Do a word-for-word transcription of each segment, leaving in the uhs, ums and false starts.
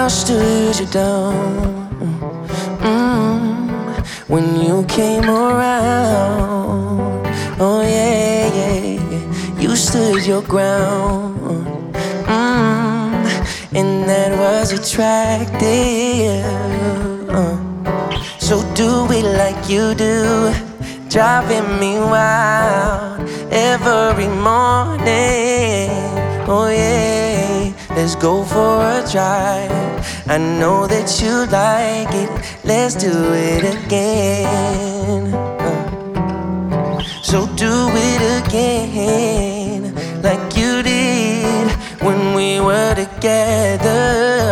I stood you down. Mm, when you came around. Oh yeah, yeah, yeah. You stood your ground. Mm, and that was attractive. uh. So do it like you do, driving me wild every morning. Oh yeah, let's go for a drive. I know that you like it, let's do it again. uh. So do it again, like you did when we were together.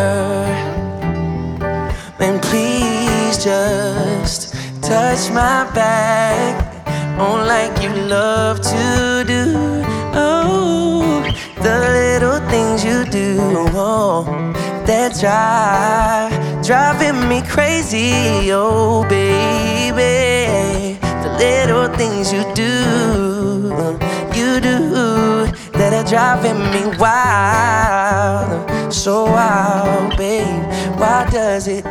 And please just touch my back, oh, like you love to do. Oh, the little things you do, oh, that drive, driving me crazy, oh baby. The little things you do, you do, that are driving me wild, so wild, babe. Why does it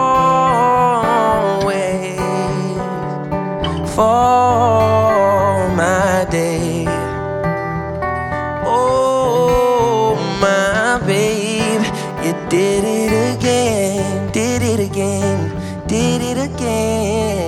always fall my day? Oh, my babe, you did it again, did it again, did it again.